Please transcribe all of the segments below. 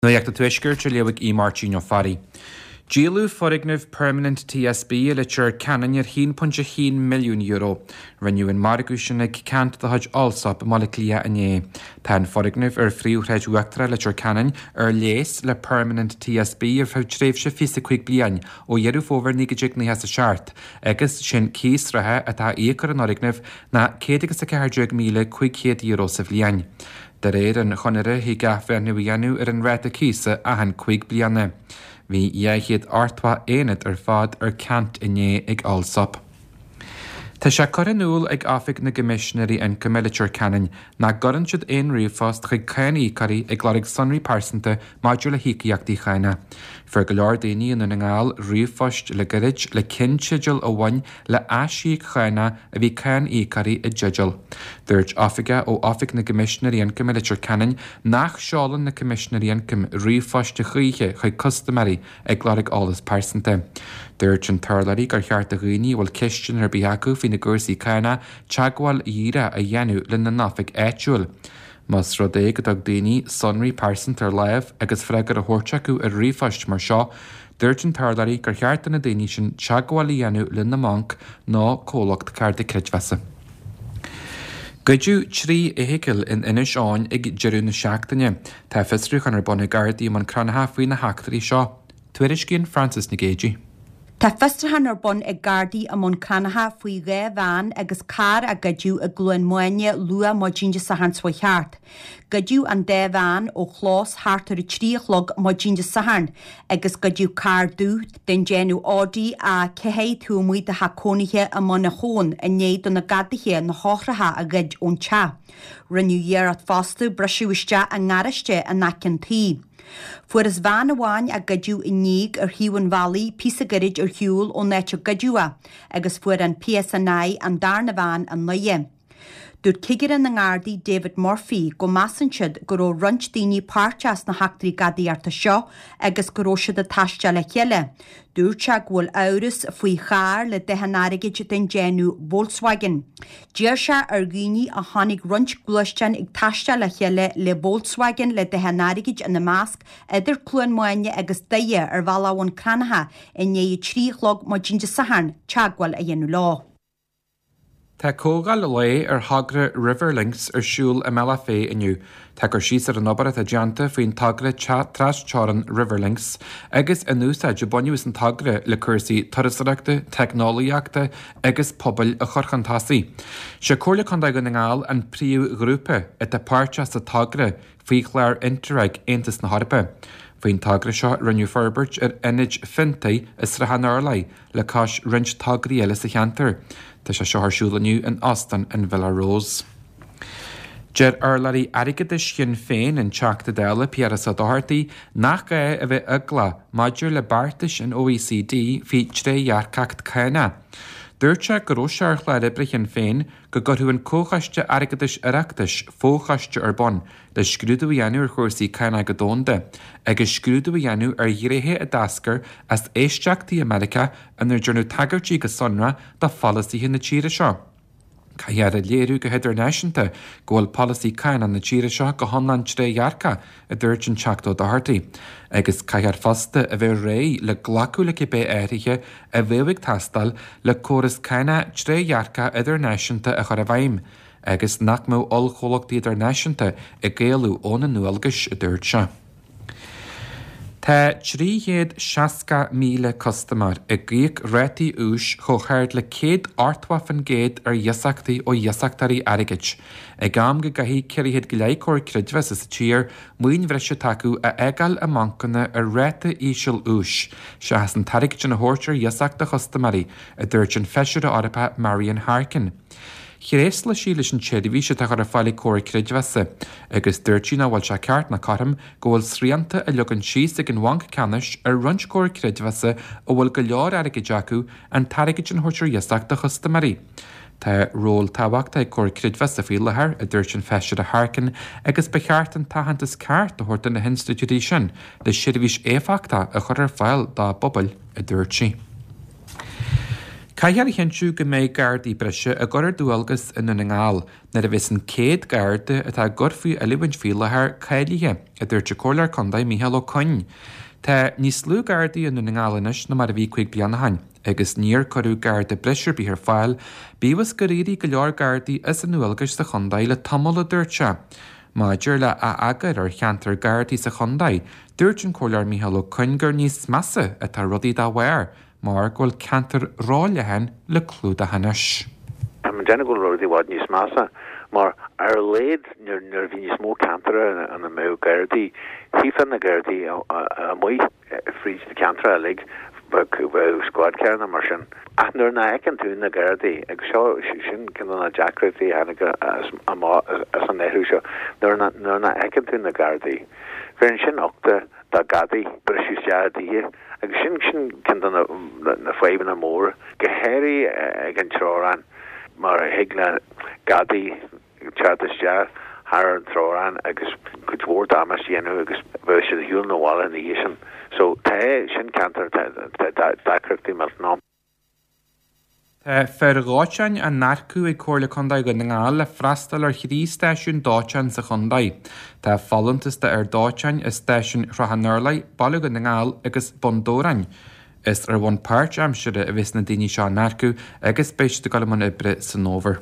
No ag the tuisgur tre leabhah í Martin O'Farry. Díalú forignaibh Permanent TSB le tuair canan ar 1.1 milliún euro. Rinneú in margúsin ag cant the hudge allsop mála clia ané. Tá an forignaibh ar phríomhthreid uachtra le tuair canan ar léas le Permanent TSB ar feh tréimhse 25 bliain ó dhearú fóver nígaidig ní has a seart. Agus sin cís rathe atá écar an orignaibh na 140 míle €500 sa bbliain. De réir an chonire hí gaffe nu dhéanú ar an réit a císa a han 5 blianna. Bhí dhéichéad artha éanad ar fad ar cant inné ag allsop. Tá sé coranúil ag áfik na Commissionery an Cumilliture Canan na goran siad éon riomhfast chuig cainaí carí ag glárig sonraí pásanta máidir le híciaachtaí chaine. Fer go leor daoine in an ngáil riomhfast le garid le cin sigil ó bhain le aisíigh chaine a bhí cainaí carí i digil. Dúirt áfiga ó áfik na Commissionery an Cumilliture Canan nach seálan na Commissionery an riomhfast de chuige chuig customary ag glárig álas pásanta. Dúirt an tarlaí gur cheart a ghuiní bhfuil ceistin ar bíhacu na gursaí caina teagháil íra a dhéanú le na náfik éitiúil. Mas rodé go dag daoine sonraí pásant ar leibh agus freigar a thuirteacu a riomhfast mar seo, dúirt an tarlaí gur cheart na daoine sin teagháil dhéanú le na manc ná cólacht carda cridhesa. Goidú trí éhéicil in inis-áin ag dearú na seachtaine, tá fisrúch an ar bonna gardaí man cranatha faoi na heachtarí seo. Tuairis cín Francis na Géidí. Tá festrahan ar bon ag gardaí am món canatha faoi ré bhean agus car a gadú a gluin muine lua modjínde sa han svoi cheart. Gadú an dé bhean ó chlós háart ar i tríochlog modjínde sa han, agus gadú car dú den génú ádaí a cehéid tú muid a hacónithe a mona chón a néad an na gadaithe na háthratha a gad ón cha. Rinneú dhéar at fastu brisiúiste a ngariste a nacin tí. Fuair is bhean amháin a gadú i níg ar Huon Valley písa garid ar hiúil ó nete gadúa, agus fuair an PSNI an darna bhean an nuie. Dúr cigiran na ngardaí David Murphy go masansiad go ró runt daoine páirteas na heachtarí gadaíarta seo agus go ró siad a taiste le chéile. Dúirte ghfuil áras faoi char le dehanárigid den génú Volkswagen. Díar se ar ghuiní a tháinig runt gluistean ag taiste le chéile le Volkswagen le dehanárigid an na másc idir clúin muine agus daie ar bhalahain cranatha in néad tríochlog modjínde saharn teagháil a dhéanú lá. Tá cógáil le ar hagra Riverlinks ar siúl a mela fé inniu. Tá gur síos ar an obair a deanta faoin tagra tras tearan Riverlinks, agus anúsa de buniuús an tagra le cursaí tarasachta, technoliaachta agus pobl a chorchantásaí. Se cóirla chunda go na ngáil an príú grúpa a tá páirte sa tagra faoi chléir Interreg Aontas na Harpa. Faoin tagra seo rinneú Ferbert ar inid fintaí is rahanarlai le cáis rint tagraí eile sa cheantar. Tá sé seothsúlaniu an Aston an Villarose. Ger arlarí airigidis sin féin an teachta déla piaras a dáirtaí nach ga a bheith agla maidir le bartais an OECD fi tréhearcacht caina. Dúirte go róseach le ribrich an féin go gurthú an cóchaiste airigidis ireachtas fóchaiste ar bon le scrúdú dhéanú ar chóirsaí caina go dónda, agus scrúdú dhéanú ar dhírithe a dascar as éisteachtaí America an ar dúirnú tagartí go sonra dá falasíthe na tíre seo. Caiar a léirú go heidir náisianta ggóil policy cain an na tíre seo go honlan tréhearca a dúirt an teachtó dáirtaí, agus caiar fasta a bheith ré le glacu le cibé éirithe a bhéigh tastal le córas caina tréhearca idir náisianta a chur a bhaim, agus nach mó olchólachtaí idir náisianta a géalú óna nualgas a dúirt se. Tá 360 míle customar a gríoch rétaí ús chomhaird le 100 artwafan géad ar dhiosachtaí ó dhiosachtarí airigid. Ag gam go gaithí ceirihéad go leicóir cridhas is tír muoin bhreise tacu a egal a mancanna ar réta íseal ús. Se has an tarigid na hórtear dhiosachta custamarí a dúirt an feisiúr a orpa Marian Harkin. Chiréis le sí leis an tséadhí se tar a fáilí cóir cridhesa, agus dúirtína bhfuil se ceart na carm go bhfuil sríanta a legan síos ag an bhainc canis ar runt cóir cridhesa ó bhfuil go leor airigid deacu an tarigid an thuirtear dhiosachta chustamarí. Tá ról tábhachta ag cóir cridhesa fí lethir a dúirt an feisiúr a Harkin agus ba cheart an tahantas ceart a thuirta na hinstitúí sin le siadhís éfachta a chur ar fáil dá bobbal a dúirt sí. Caiar hensiú go méid gardaí breise a gorar dúalgas in na ngáil, na a bhís an céad garda atá gorfaí a lihaint fi lethar cailíthe a dúirte cólar condaid Mícheál Ó Coinn. Tá níos slú gardaí in na ngálanis na mar a bhí chuig bliana hain, agus níor choú garda breisiir bí ar fáil, bíhas go rií go leor gardaí is an nualgas sa chondaid le tamil a dúirte. Maidir le a agar ar cheantar gardaí sa chondaid, dúirt an cólar Mícheál Ó Coinn gur níos massa atá rudaí dá bhhair, mar ghfuil cantar rálehan le clúd a hanis. Tá man déna ghfuil rudaí bhád níos massa, mar ar léad nuair bhí níos mó cantar an mé gardaí, hífan na gardaí a mui frís de cantar a lig squad cearna mar sin. Ach nuair na ecan tún na gardaí, ag seo sin cin na Jackratí anaga as an éhrú seo, nuair na ecan tún na gardaí. Fearin sin ochta da gadaí breisiú seadaí, agus sin cin na faiban na mór, gohéirí ag an tróran, mar higla gadaí teadas dear, har an tróran, agus chudhór damas dhéanú, agus bheith sé hiúil na bhála na sin. So tá sin cantar dacrachtaí mar ná. Tá ferrátein a narcú ag cóir le condaid go na ngáil le freastal ar chrí stáisiún dátein sa chondaid. Tá fallantasta ar dátein is stáisiún Rothanurlaigh, baile go na ngáil agus Bondórain. Is ar bhain páirt amsire a bhís na daoine seo narcú agus béiste go man ibre san óver.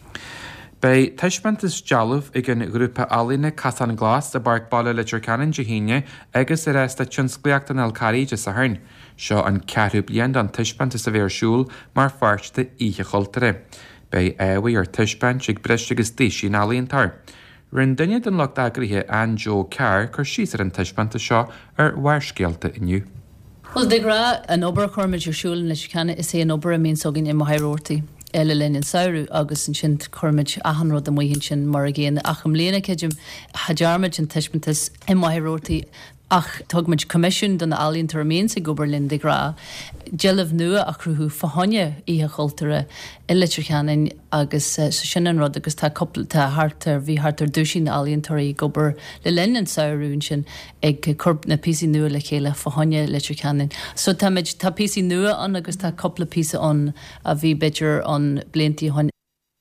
Bei teispantas dealamh ag an grúpa alína Casan Glas a barc baile le Canan Jehíine agus a résta tionsclaíocht an Alcaríide sa hain. Seo an ceathrú bliain an teispantas a bhéir siúil mar farste ihe chultare. Bei éhaí ar teispant ag breiste agus dísí an alíontar. Rin duine den locht agrithe an Jo Carr chur síos ar an teispantas seo ar bhaircéalta inniu. Well, de gra an obair chormaid ar siúil na Canan is é an obair a mín sogin i Mhairórtaí. Eile linn in saoú agus an sin chormaid ahanród am mhaithinn sin mar a géana ach am léana ceidim hajarmaid an teispantas i Mhairórtaí ach tugmaid comisiún don alíontar amén sa gobar linn de gra. Gealamh nua a cruthú fahanne ihe chultare i Canan agus sin an rud agus tá hartar bhí hartar dúsí na alíontarí gobar le linn an saoún sin ag corp na písí nua le chéile fahanne Canan. So tá písí nua an agus tá coppla písa an a bhí beidir an bliantí hain.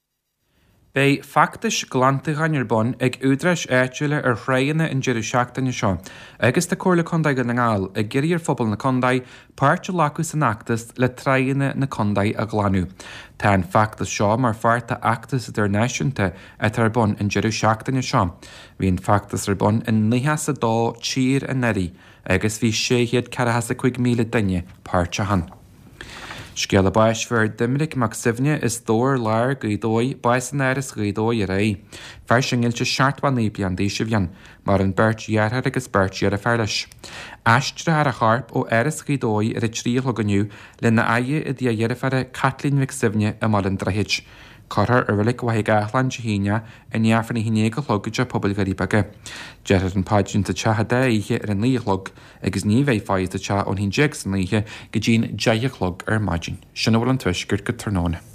Bei factas glantachain ar bon ag údrais éitiúile ar chraíanna in deireadh seachtaine seo, agus tá cóir le condaid go na ngáil ag geiríar phobal na condaid páirte lacu san actas le tráianna na condaid a glanú. Tá an factas seo mar farta actas idir náisiúnta a tar bon in deireadh seachtaine seo. Bhíon factas ar bon in 9 tír a neirí, agus bhí 645,000 duine páirte han. Scéal a báis fear Dimeric mac sibhne is dóir leir gaidói báis an airis gaidói a ré. Fear singilte seaartban í blian díise bhíon, mar an beirt dhearthar agus beirt dhear a fearlis. Aistre ar a charp ó airis gaidói ar a tríal ganiu le na aie i dí a dhearfare Catlín mac sibhne a mar an drahiid. Carthar ar bhfuil go Gaithlan Jehíine in neafanna híine go hlogide pobl garíbaga. Dearthar an páidjúnta teachada ihe ar an líolog agus ní bheith fáid a te ón hín jeag san líhe go dín deichlog ar maidjin. Sinna bhfuil an tuisgur go tarnána.